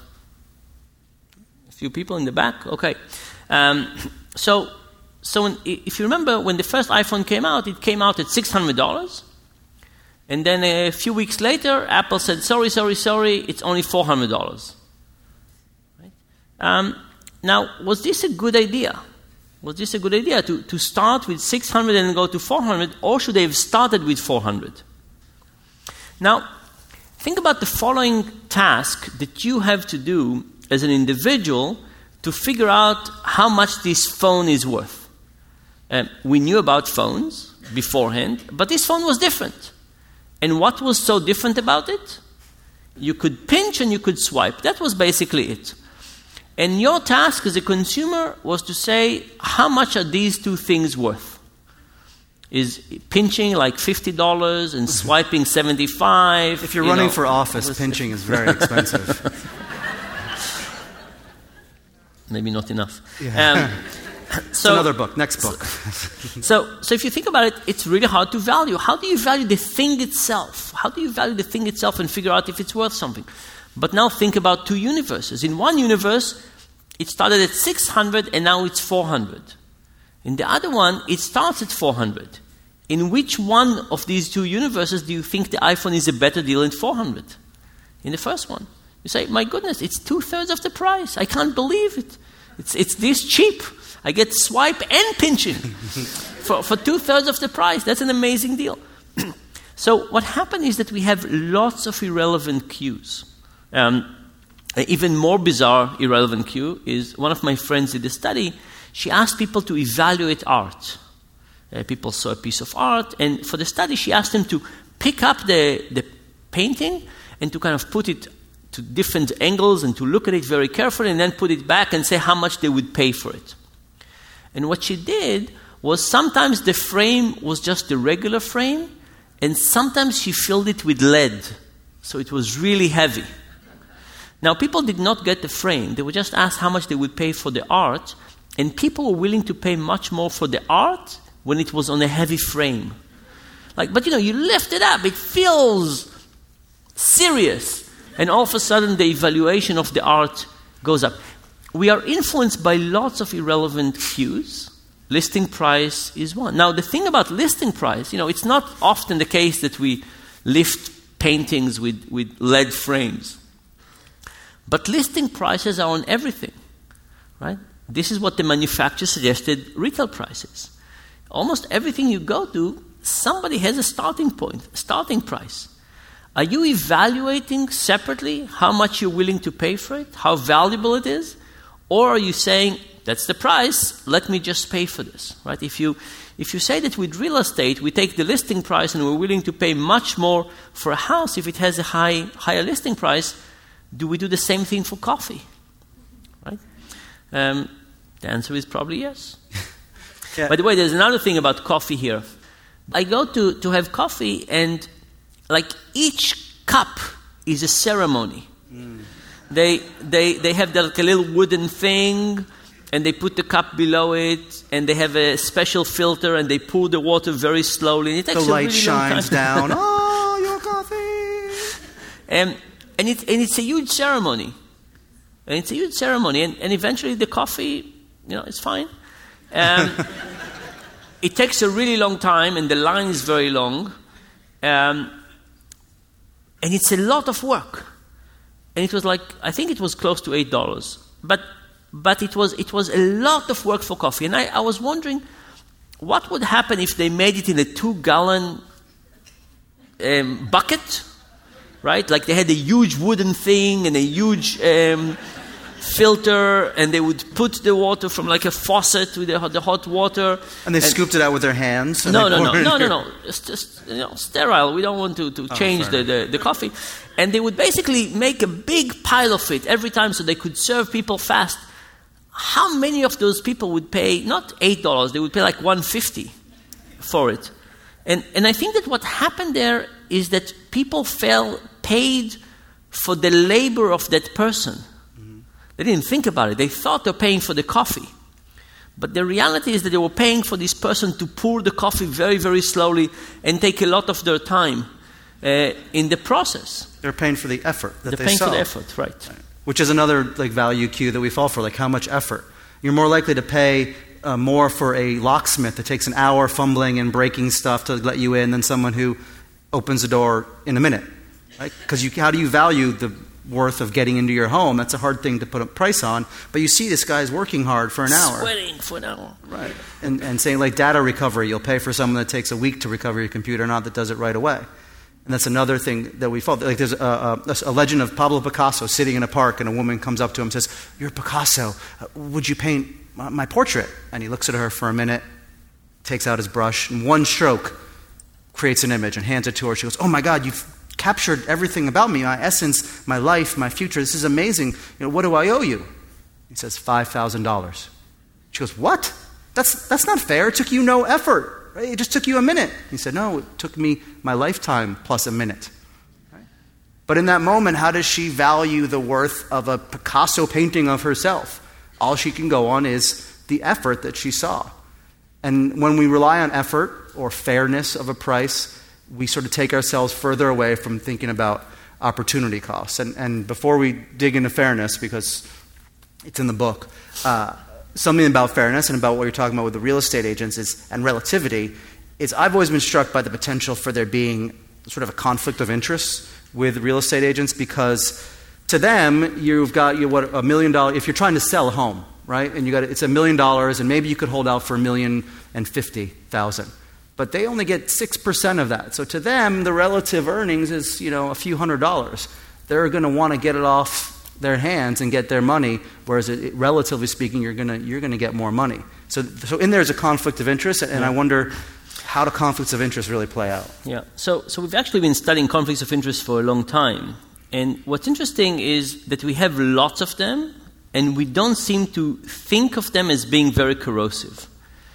A few people in the back. Okay. Um, so, so when, if you remember, when the first iPhone came out, it came out at six hundred dollars, and then a few weeks later, Apple said, "Sorry, sorry, sorry, it's only four hundred dollars." Right? Um, now, was this a good idea? Was this a good idea to, to start with six hundred and go to four hundred, or should they have started with four hundred? Now, think about the following task that you have to do as an individual to figure out how much this phone is worth. Uh, we knew about phones beforehand, but this phone was different. And what was so different about it? You could pinch and you could swipe. That was basically it. And your task as a consumer was to say, how much are these two things worth? Is pinching like fifty dollars and swiping seventy-five dollars?
If you're
you
running
know,
for office, pinching is very expensive.
Maybe not enough.
Yeah.
Um,
it's
so,
another book, next book.
so, so if you think about it, it's really hard to value. How do you value the thing itself? How do you value the thing itself and figure out if it's worth something? But now think about two universes. In one universe, it started at six hundred and now it's four hundred. In the other one, it starts at four hundred. In which one of these two universes do you think the iPhone is a better deal than four hundred? In the first one. You say, my goodness, it's two-thirds of the price. I can't believe it. It's, it's this cheap. I get swipe and pinching for, for two-thirds of the price. That's an amazing deal. So what happened is that we have lots of irrelevant cues. Um, an even more bizarre, irrelevant cue is one of my friends did a study. She asked people to evaluate art. Uh, people saw a piece of art, and for the study, she asked them to pick up the, the painting and to kind of put it to different angles and to look at it very carefully and then put it back and say how much they would pay for it. And what she did was sometimes the frame was just a regular frame, and sometimes she filled it with lead, so it was really heavy. Now, people did not get the frame. They were just asked how much they would pay for the art, and people were willing to pay much more for the art when it was on a heavy frame. Like, but you know, you lift it up, it feels serious, and all of a sudden the evaluation of the art goes up. We are influenced by lots of irrelevant cues. Listing price is one. Now, the thing about listing price, you know, it's not often the case that we lift paintings with, with lead frames. But listing prices are on everything, right? This is what the manufacturer suggested retail prices. Almost everything you go to, somebody has a starting point, a starting price. Are you evaluating separately how much you're willing to pay for it, how valuable it is? Or are you saying, that's the price, let me just pay for this, right? If you, if you say that with real estate, we take the listing price and we're willing to pay much more for a house if it has a high, higher listing price, do we do the same thing for coffee, right? Um, the answer is probably yes. Yeah. By the way, there's another thing about coffee here. I go to, to have coffee, and like each cup is a ceremony. Mm. They, they, they have that, like, a little wooden thing, and they put the cup below it, and they have a special filter, and they pour the water very slowly. And it takes
the light
a really
shines
long time.
down. Oh, your coffee!
And, and, it, and it's a huge ceremony. And it's a huge ceremony. And, and eventually the coffee, you know, it's fine. Um, it takes a really long time, and the line is very long. Um, and it's a lot of work. And it was like, I think it was close to eight dollars. But but it was it was a lot of work for coffee. And I, I was wondering, what would happen if they made it in a two-gallon um, bucket, right? Like they had a huge wooden thing and a huge um, filter, and they would put the water from like a faucet with the, the hot water.
And they and scooped it out with their hands?
No, no, no, no, no, no. It's just, you know, sterile. We don't want to, to
oh,
change the, the, the coffee. And they would basically make a big pile of it every time so they could serve people fast. How many of those people would pay, not eight dollars, they would pay like one dollar fifty for it? And and I think that what happened there is that people felt paid for the labor of that person. Mm-hmm. They didn't think about it. They thought they're paying for the coffee. But the reality is that they were paying for this person to pour the coffee very, very slowly and take a lot of their time uh, in the process.
They're paying for the effort that
they're
they
paying
saw.
for the effort, right.
right. Which is another like value cue that we fall for, like how much effort. You're more likely to pay uh, more for a locksmith that takes an hour fumbling and breaking stuff to let you in than someone who opens the door in a minute. Right? Because how do you value the worth of getting into your home? That's a hard thing to put a price on. But you see this guy's working hard for an hour.
Sweating for an hour.
Right. And, and saying like data recovery, you'll pay for someone that takes a week to recover your computer, not that does it right away. And that's another thing that we fall. Like there's a, a, a legend of Pablo Picasso sitting in a park, and a woman comes up to him and says, "You're Picasso. Uh, would you paint my, my portrait?" And he looks at her for a minute, takes out his brush, and one stroke creates an image and hands it to her. She goes, "Oh my God, you've captured everything about me, my essence, my life, my future. This is amazing. You know, what do I owe you?" He says, five thousand dollars. She goes, "What? That's that's not fair. It took you no effort. Right? It just took you a minute." He said, "No, it took me my lifetime plus a minute." Right? But in that moment, how does she value the worth of a Picasso painting of herself? All she can go on is the effort that she saw. And when we rely on effort or fairness of a price, we sort of take ourselves further away from thinking about opportunity costs. And, and before we dig into fairness, because it's in the book, uh, something about fairness and about what you're talking about with the real estate agents is, and relativity, is I've always been struck by the potential for there being sort of a conflict of interest with real estate agents, because to them, you've got you what a million dollars, if you're trying to sell a home, right? And you got it's a million dollars, and maybe you could hold out for a million and fifty thousand. But they only get six percent of that. So to them, the relative earnings is, you know, a few hundred dollars. They're going to want to get it off their hands and get their money, whereas it, it, relatively speaking, you're going to you're going to get more money. So, so in there is a conflict of interest, and yeah. I wonder how do conflicts of interest really play out?
Yeah. So, so we've actually been studying conflicts of interest for a long time, and what's interesting is that we have lots of them, and we don't seem to think of them as being very corrosive.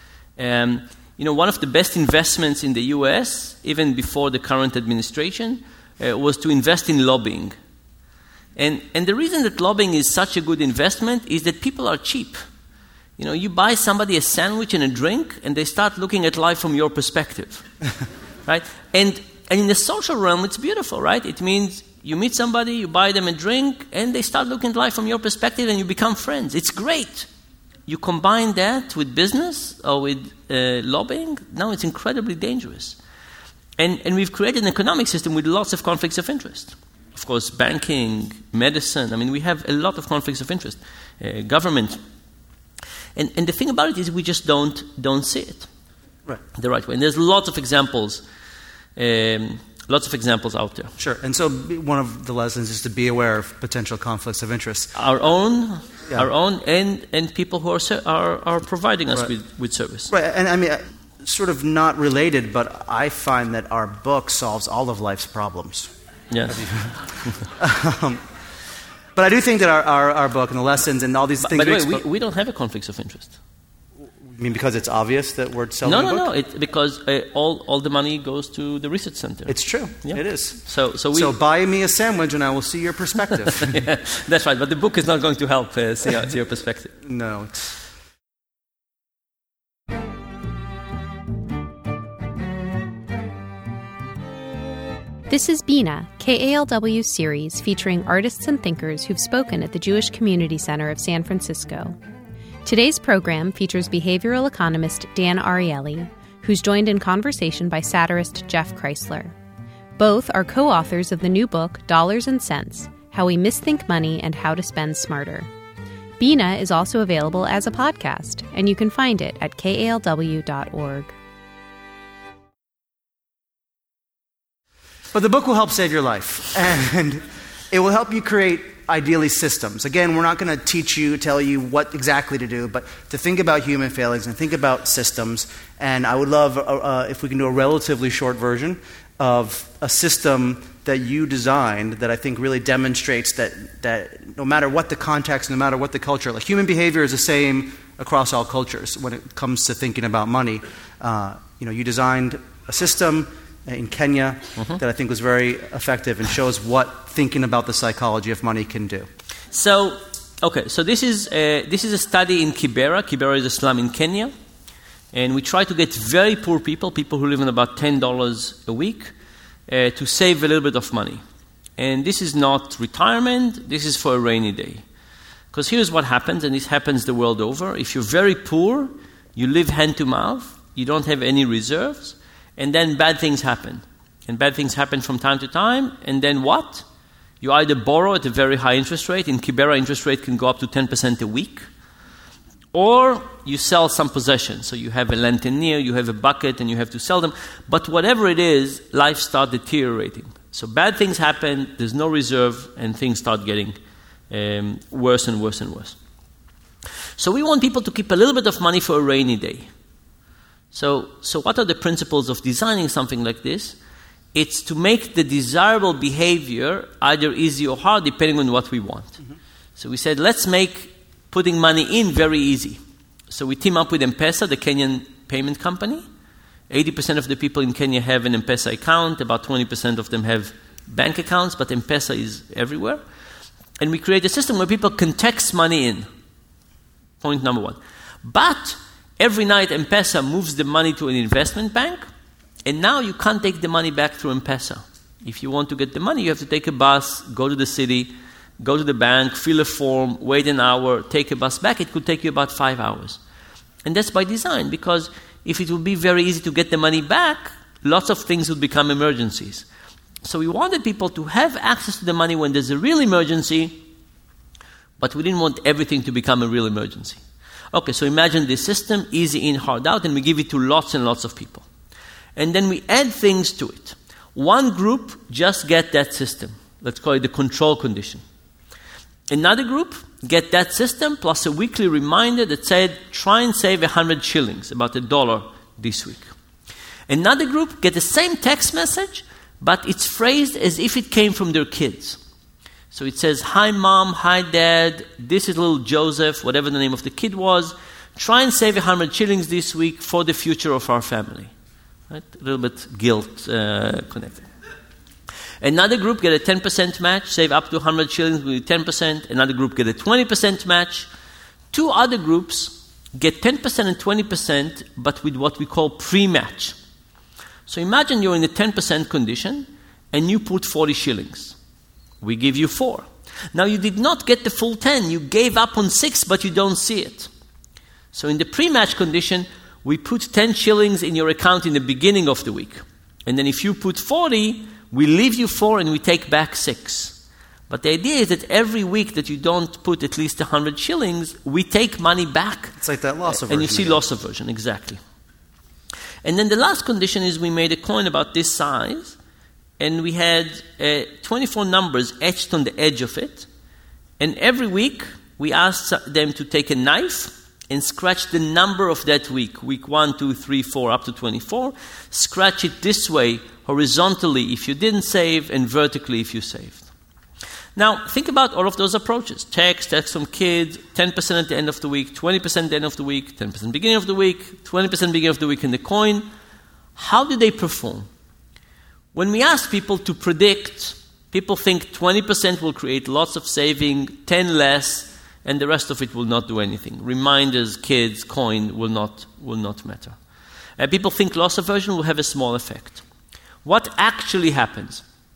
Um, you know, one of the best investments in the U S, even before the current administration, uh, was to invest in lobbying. And, and the reason that lobbying is such a good investment is that people are cheap. You know, you buy somebody a sandwich and a drink, and they start looking at life from your perspective, right? And, and in the social realm, it's beautiful, right? It means you meet somebody, you buy them a drink, and they start looking at life from your perspective, and you become friends. It's great. You combine that with business or with uh, lobbying, now it's incredibly dangerous. And, and we've created an economic system with lots of conflicts of interest. Of course, banking, medicine, I mean, we have a lot of conflicts of interest. Uh, government. And, and the thing about it is we just don't, don't see it
right.
the right way. And there's lots of examples, um, lots of examples out there.
Sure. And so one of the lessons is to be aware of potential conflicts of interest.
Our own...
Yeah.
Our own and, and people who are are, are providing us
right.
with, with service.
Right, and I mean, sort of not related, but I find that our book solves all of life's problems.
Yes.
um, but I do think that our, our, our book and the lessons and all these
but,
things...
By the way,
expo-
we, we don't have a conflicts of interest.
You mean because it's obvious that we're selling
no,
a
no,
book?
No, no, no. Because uh, all, all the money goes to the research center.
It's true.
Yeah.
It is.
So, so, we,
so buy me a sandwich and I will see your perspective.
Yeah, that's right. But the book is not going to help uh, see, see your perspective.
No. It's,
This is Bina, K A L W's series featuring artists and thinkers who've spoken at the Jewish Community Center of San Francisco. Today's program features behavioral economist Dan Ariely, who's joined in conversation by satirist Jeff Kreisler. Both are co-authors of the new book, Dollars and Cents, How We Misthink Money and How to Spend Smarter. Bina is also available as a podcast, and you can find it at K A L W dot org.
But the book will help save your life, and it will help you create, ideally, systems. Again, we're not going to teach you, tell you what exactly to do, but to think about human failings and think about systems. And I would love uh, uh, if we can do a relatively short version of a system that you designed that I think really demonstrates that, that no matter what the context, no matter what the culture, like human behavior is the same across all cultures when it comes to thinking about money. Uh, you know, you designed a system in Kenya mm-hmm. that I think was very effective and shows what thinking about the psychology of money can do.
So, okay, so this is a, this is a study in Kibera. Kibera is a slum in Kenya. And we try to get very poor people, people who live on about ten dollars a week, uh, to save a little bit of money. And this is not retirement, this is for a rainy day. Because here's what happens, and this happens the world over. If you're very poor, you live hand to mouth, you don't have any reserves, and then bad things happen. And bad things happen from time to time, and then what? You either borrow at a very high interest rate. In Kibera, interest rate can go up to ten percent a week. Or you sell some possessions. So you have a lanternnier, you have a bucket, and you have to sell them. But whatever it is, life starts deteriorating. So bad things happen, there's no reserve, and things start getting um, worse and worse and worse. So we want people to keep a little bit of money for a rainy day. So, so what are the principles of designing something like this? It's to make the desirable behavior either easy or hard, depending on what we want. Mm-hmm. So we said, let's make putting money in very easy. So we team up with M-Pesa, the Kenyan payment company. eighty percent of the people in Kenya have an M-Pesa account. About twenty percent of them have bank accounts, but M-Pesa is everywhere. And we create a system where people can text money in. Point number one. But every night, M-Pesa moves the money to an investment bank, and now you can't take the money back through M-Pesa. If you want to get the money, you have to take a bus, go to the city, go to the bank, fill a form, wait an hour, take a bus back. It could take you about five hours. And that's by design, because if it would be very easy to get the money back, lots of things would become emergencies. So we wanted people to have access to the money when there's a real emergency, but we didn't want everything to become a real emergency. Okay, so imagine this system, easy in, hard out, and we give it to lots and lots of people. And then we add things to it. One group just get that system. Let's call it the control condition. Another group get that system plus a weekly reminder that said, try and save one hundred shillings, about a dollar this week. Another group get the same text message, but it's phrased as if it came from their kids. So it says, hi mom, hi dad, this is little Joseph, whatever the name of the kid was. Try and save one hundred shillings this week for the future of our family. Right? A little bit guilt uh, connected. Another group get a ten percent match, save up to one hundred shillings with ten percent. Another group get a twenty percent match. Two other groups get ten percent and twenty percent, but with what we call pre-match. So imagine you're in a ten percent condition, and you put forty shillings. We give you four. Now you did not get the full ten. You gave up on six, but you don't see it. So in the pre-match condition, we put ten shillings in your account in the beginning of the week. And then if you put forty, we leave you four and we take back six. But the idea is that every week that you don't put at least one hundred shillings, we take money back.
It's like that loss aversion.
And you see
again.
loss aversion, exactly. And then the last condition is we made a coin about this size, and we had uh, twenty-four numbers etched on the edge of it. And every week, we asked them to take a knife and scratch the number of that week. Week one, two, three, four, up to twenty-four. Scratch it this way, horizontally if you didn't save, and vertically if you saved. Now, think about all of those approaches. Text, text from kids, ten percent at the end of the week, twenty percent at the end of the week, ten percent beginning of the week, twenty percent beginning of the week in the coin. How do they perform? When we ask people to predict, people think twenty percent will create lots of saving, ten less, and the rest of it will not do anything. Reminders, kids, coin will not, will not matter. Uh, people think loss aversion will have a small effect. What actually happens?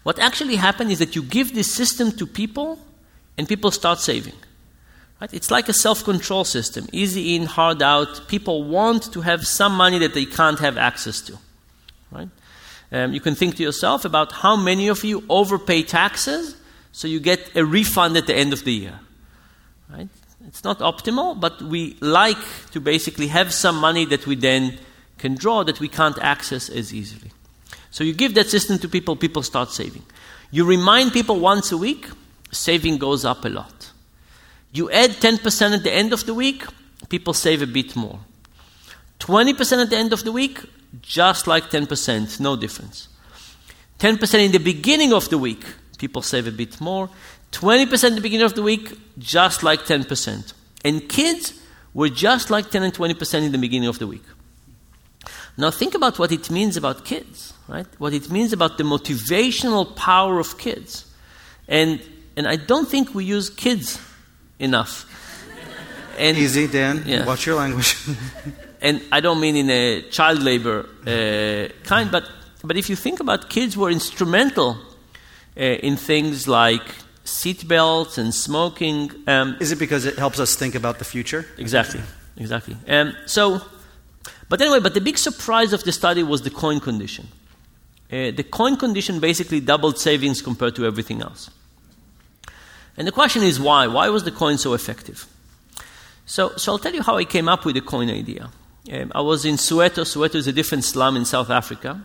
What actually happened is that you give this system to people, and people start saving. Right? It's like a self-control system. Easy in, hard out. People want to have some money that they can't have access to. Right? Um, you can think to yourself about how many of you overpay taxes so you get a refund at the end of the year. Right? It's not optimal, but we like to basically have some money that we then can draw that we can't access as easily. So you give that system to people, people start saving. You remind people once a week, saving goes up a lot. You add ten percent at the end of the week, people save a bit more. twenty percent at the end of the week, just like ten percent, no difference. ten percent in the beginning of the week, people save a bit more. twenty percent at the beginning of the week, just like ten percent. And kids were just like ten and twenty percent in the beginning of the week. Now think about what it means about kids, right? What it means about the motivational power of kids. And and I don't think we use kids enough. And,
Easy, Dan.
Yeah.
Watch your language.
And I don't mean in a child labor uh, kind, but, but if you think about kids were instrumental uh, in things like seat belts and smoking. Um,
Is it because it helps us think about the future?
Exactly, exactly. Um, so, but anyway, but the big surprise of the study was the coin condition. Uh, the coin condition basically doubled savings compared to everything else. And the question is why? Why was the coin so effective? So, so I'll tell you how I came up with the coin idea. Um, I was in Soweto. Soweto is a different slum in South Africa.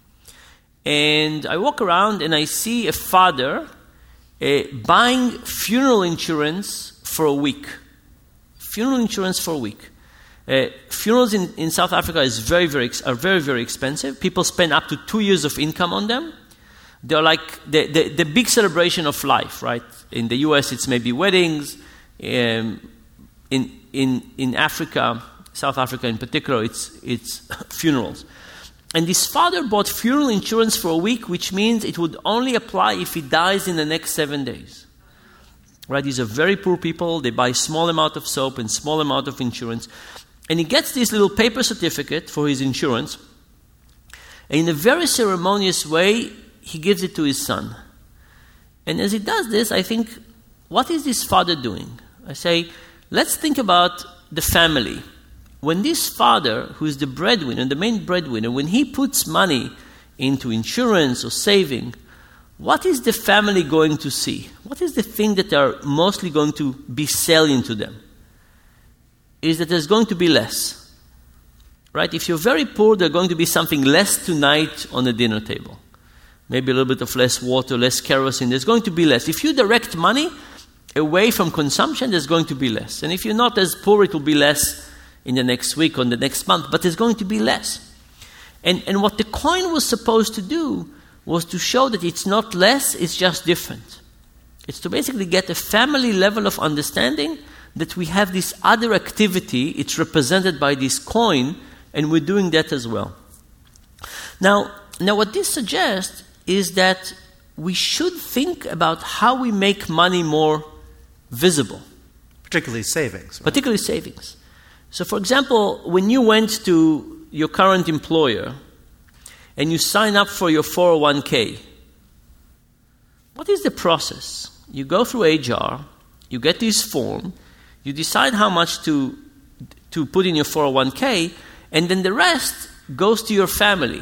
And I walk around and I see a father uh, buying funeral insurance for a week. Funeral insurance for a week. Uh, funerals in, in South Africa is very, very are very, very expensive. People spend up to two years of income on them. They're like the, the, the big celebration of life, right? In the U S, it's maybe weddings. Um, in, in, in Africa, South Africa in particular, it's, it's funerals. And this father bought funeral insurance for a week, which means it would only apply if he dies in the next seven days. Right? These are very poor people. They buy small amount of soap and small amount of insurance. And he gets this little paper certificate for his insurance. And in a very ceremonious way, he gives it to his son. And as he does this, I think, what is this father doing? I say, let's think about the family. When this father, who is the breadwinner, the main breadwinner, when he puts money into insurance or saving, what is the family going to see? What is the thing that they are mostly going to be selling to them? Is that there's going to be less. Right? If you're very poor, there's going to be something less tonight on the dinner table. Maybe a little bit of less water, less kerosene. There's going to be less. If you direct money away from consumption, there's going to be less. And if you're not as poor, it will be less in the next week or the next month, but there's going to be less. And, and what the coin was supposed to do was to show that it's not less, it's just different. It's to basically get a family level of understanding that we have this other activity, it's represented by this coin, and we're doing that as well. Now, now what this suggests is that we should think about how we make money more visible.
Particularly savings. Right?
Particularly savings. So, for example, when you went to your current employer and you sign up for your four oh one k, what is the process? You go through H R, you get this form, you decide how much to, to put in your four oh one k, and then the rest goes to your family.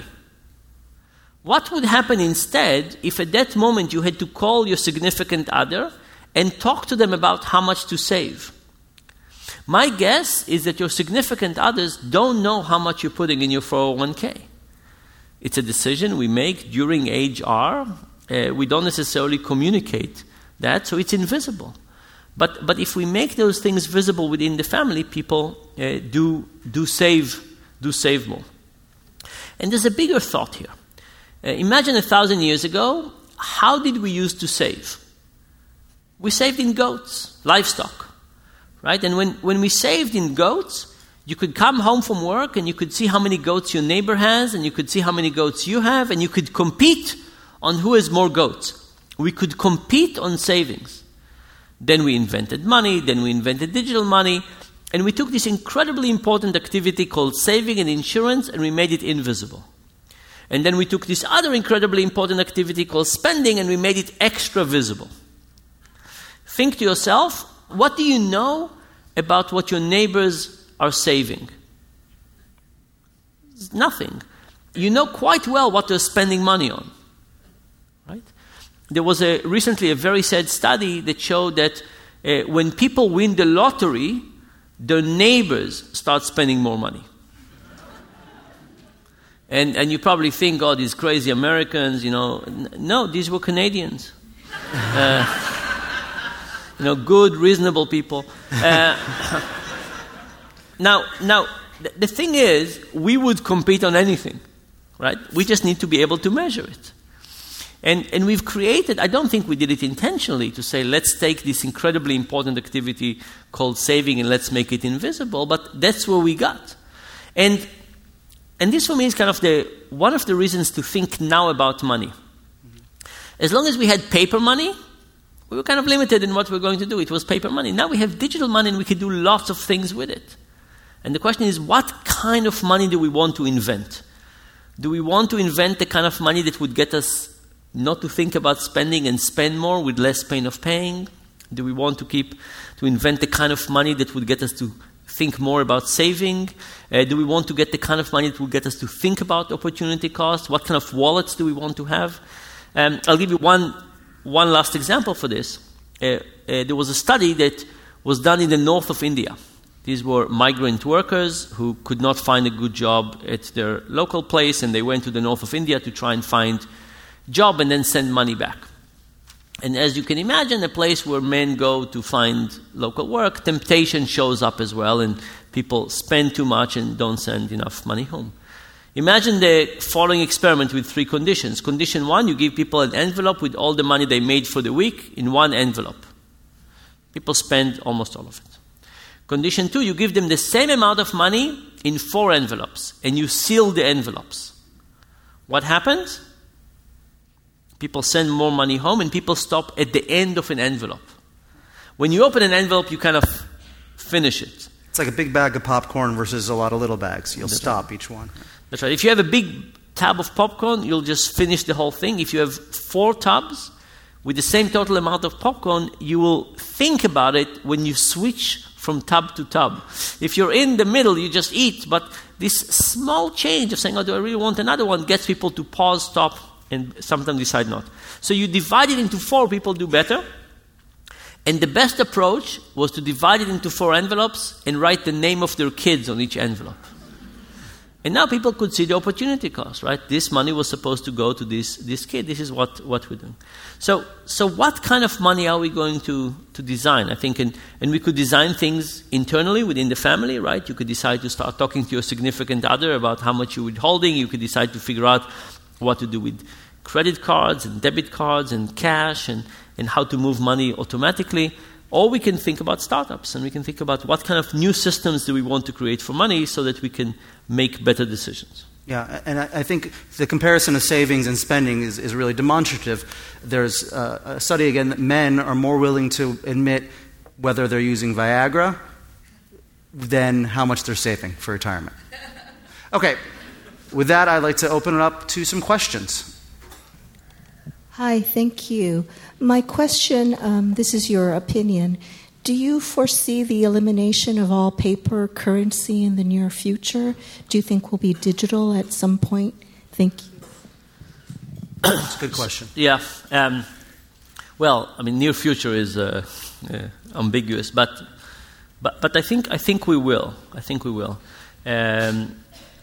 What would happen instead if at that moment you had to call your significant other and talk to them about how much to save? My guess is that your significant others don't know how much you're putting in your four oh one k. It's a decision we make during H R. Uh, we don't necessarily communicate that, so it's invisible. But but if we make those things visible within the family, people uh, do do save do save more. And there's a bigger thought here. Uh, imagine a thousand years ago, how did we used to save? We saved in goats, livestock, right? And when, when we saved in goats, you could come home from work and you could see how many goats your neighbor has, and you could see how many goats you have, and you could compete on who has more goats. We could compete on savings. Then we invented money, then we invented digital money, and we took this incredibly important activity called saving and insurance and we made it invisible. And then we took this other incredibly important activity called spending and we made it extra visible. Think to yourself, what do you know about what your neighbors are saving? Nothing. You know quite well what they're spending money on, right? There was a recently a very sad study that showed that uh, when people win the lottery, their neighbors start spending more money. And and you probably think, oh, these crazy Americans, you know. N- no, these were Canadians. Uh, you know, good, reasonable people. Uh, now, now, th- the thing is, we would compete on anything, right? We just need to be able to measure it. And and we've created, I don't think we did it intentionally, to say, let's take this incredibly important activity called saving and let's make it invisible, but that's where we got. And And this for me is kind of the one of the reasons to think now about money. Mm-hmm. As long as we had paper money, we were kind of limited in what we were going to do. It was paper money. Now we have digital money and we can do lots of things with it. And the question is, what kind of money do we want to invent? Do we want to invent the kind of money that would get us not to think about spending and spend more with less pain of paying? Do we want to keep to invent the kind of money that would get us to think more about saving? Uh, do we want to get the kind of money that will get us to think about opportunity cost? What kind of wallets do we want to have? Um, I'll give you one one last example for this. Uh, uh, there was a study that was done in the north of India. These were migrant workers who could not find a good job at their local place, and they went to the north of India to try and find a job and then send money back. And as you can imagine, a place where men go to find local work, temptation shows up as well, and people spend too much and don't send enough money home. Imagine the following experiment with three conditions. Condition one, you give people an envelope with all the money they made for the week in one envelope. People spend almost all of it. Condition two, you give them the same amount of money in four envelopes, and you seal the envelopes. What happens? People send more money home, and people stop at the end of an envelope. When you open an envelope, you kind of finish it.
It's like a big bag of popcorn versus a lot of little bags. You'll That's stop right. each one.
That's right. If you have a big tub of popcorn, you'll just finish the whole thing. If you have four tubs with the same total amount of popcorn, you will think about it when you switch from tub to tub. If you're in the middle, you just eat. But this small change of saying, oh, do I really want another one, gets people to pause, stop, and sometimes decide not. So you divide it into four, people do better. And the best approach was to divide it into four envelopes and write the name of their kids on each envelope. And now people could see the opportunity cost, right? This money was supposed to go to this, this kid. This is what, what we're doing. So so what kind of money are we going to, to design? I think, and, and we could design things internally within the family, right? You could decide to start talking to your significant other about how much you're withholding. You could decide to figure out what to do with credit cards and debit cards and cash and, and how to move money automatically. Or we can think about startups, and we can think about what kind of new systems do we want to create for money so that we can make better decisions.
Yeah, and I, I think the comparison of savings and spending is, is really demonstrative. There's uh, a study, again, that men are more willing to admit whether they're using Viagra than how much they're saving for retirement. Okay, with that, I'd like to open it up to some questions.
Hi, thank you. My question, um, this is your opinion. Do you foresee the elimination of all paper currency in the near future? Do you think we'll be digital at some point? Thank you.
That's a good question.
Yeah. Um, well, I mean, near future is uh, uh, ambiguous, but but but I think I think we will. I think we will. Um,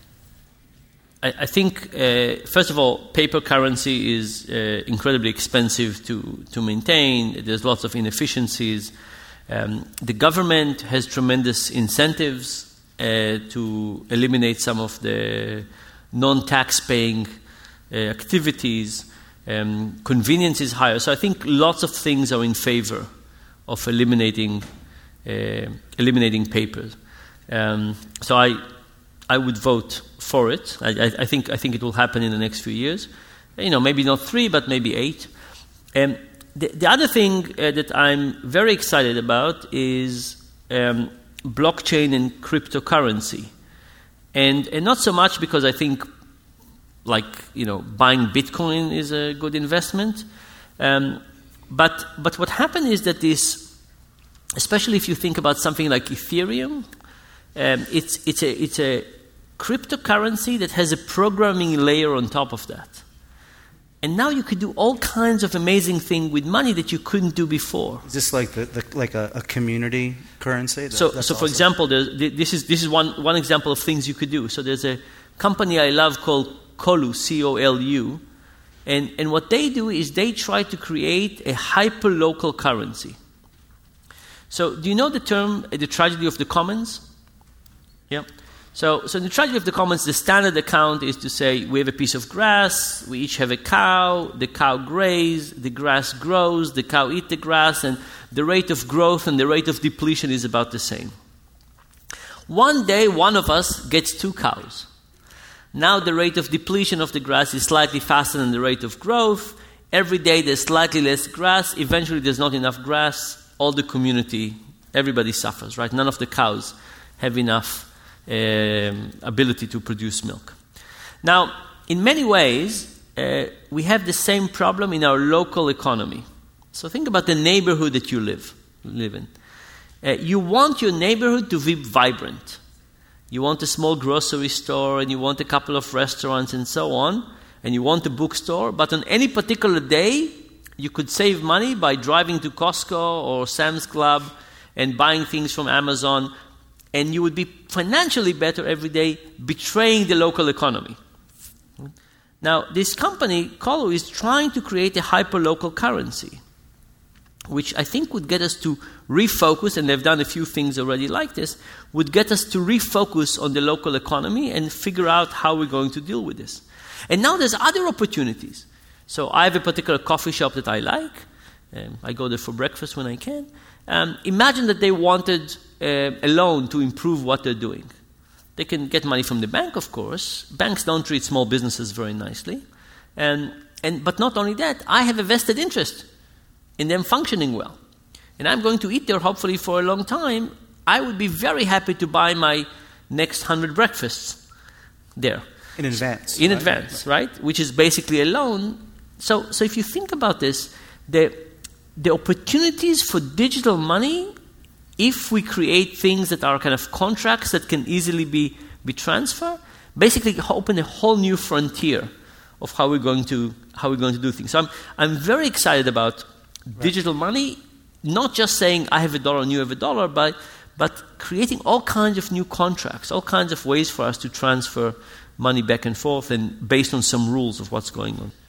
I, I think, uh, first of all, paper currency is uh, incredibly expensive to, to maintain. There's lots of inefficiencies. Um, the government has tremendous incentives uh, to eliminate some of the non-tax-paying uh, activities. Um, convenience is higher. So I think lots of things are in favor of eliminating uh, eliminating paper. Um, so I I would vote for it. I, I, I think I think it will happen in the next few years. You know, maybe not three, but maybe eight. Um, the, the other thing uh, that I'm very excited about is um, blockchain and cryptocurrency, and and not so much because I think like, you know, buying Bitcoin is a good investment. Um, but but what happened is that this, especially if you think about something like Ethereum, um, it's it's a it's a cryptocurrency that has a programming layer on top of that. And now you could do all kinds of amazing things with money that you couldn't do before.
Is this like the, the like a, a community currency? That,
so,
that's
so for
awesome.
example, this is this is one one example of things you could do. So there's a company I love called Colu, C O L U, and and what they do is they try to create a hyper-local currency. So do you know the term uh, the tragedy of the commons? Yeah. So, so in the tragedy of the commons, the standard account is to say we have a piece of grass, we each have a cow, the cow grazes, the grass grows, the cow eats the grass, and the rate of growth and the rate of depletion is about the same. One day, one of us gets two cows. Now the rate of depletion of the grass is slightly faster than the rate of growth. Every day there's slightly less grass. Eventually there's not enough grass. All the community, everybody suffers, right? None of the cows have enough Um, ability to produce milk. Now, in many ways, uh, we have the same problem in our local economy. So think about the neighborhood that you live, live in. Uh, you want your neighborhood to be vibrant. You want a small grocery store, and you want a couple of restaurants, and so on, and you want a bookstore, but on any particular day, you could save money by driving to Costco or Sam's Club and buying things from Amazon, and you would be financially better every day, betraying the local economy. Now, this company, Colu, is trying to create a hyper-local currency, which I think would get us to refocus, and they've done a few things already like this, would get us to refocus on the local economy and figure out how we're going to deal with this. And now there's other opportunities. So I have a particular coffee shop that I like. Um, I go there for breakfast when I can. Um, imagine that they wanted uh, a loan to improve what they're doing. They can get money from the bank, of course. Banks don't treat small businesses very nicely. And, and, but not only that, I have a vested interest in them functioning well. And I'm going to eat there hopefully for a long time. I would be very happy to buy my next hundred breakfasts there.
In advance.
In
right?
advance, right? Which is basically a loan. So, so if you think about this, the The opportunities for digital money, if we create things that are kind of contracts that can easily be, be transferred, basically open a whole new frontier of how we're going to how we're going to do things. So I'm I'm very excited about right. digital money, not just saying I have a dollar and you have a dollar, but but creating all kinds of new contracts, all kinds of ways for us to transfer money back and forth, and based on some rules of what's going on.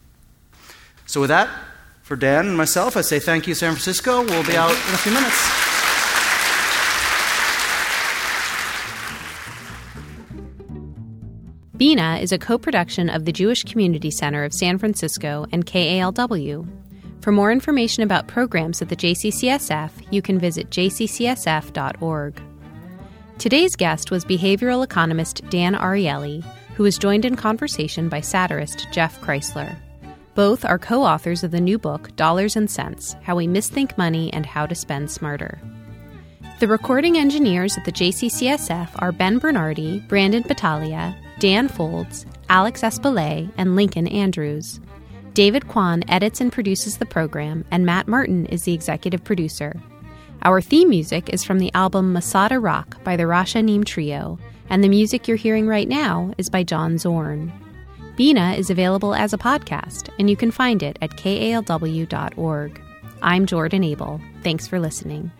So with that, for Dan and myself, I say thank you, San Francisco. We'll be out in a few minutes.
Bina is a co-production of the Jewish Community Center of San Francisco and K A L W. For more information about programs at the J C C S F, you can visit j c c s f dot org. Today's guest was behavioral economist Dan Ariely, who was joined in conversation by satirist Jeff Chrysler. Both are co-authors of the new book, Dollars and Cents, How We Misthink Money and How to Spend Smarter. The recording engineers at the J C C S F are Ben Bernardi, Brandon Battaglia, Dan Folds, Alex Espelay, and Lincoln Andrews. David Kwan edits and produces the program, and Matt Martin is the executive producer. Our theme music is from the album Masada Rock by the Rashanim Trio, and the music you're hearing right now is by John Zorn. Bina is available as a podcast, and you can find it at k a l w dot org. I'm Jordan Abel. Thanks for listening.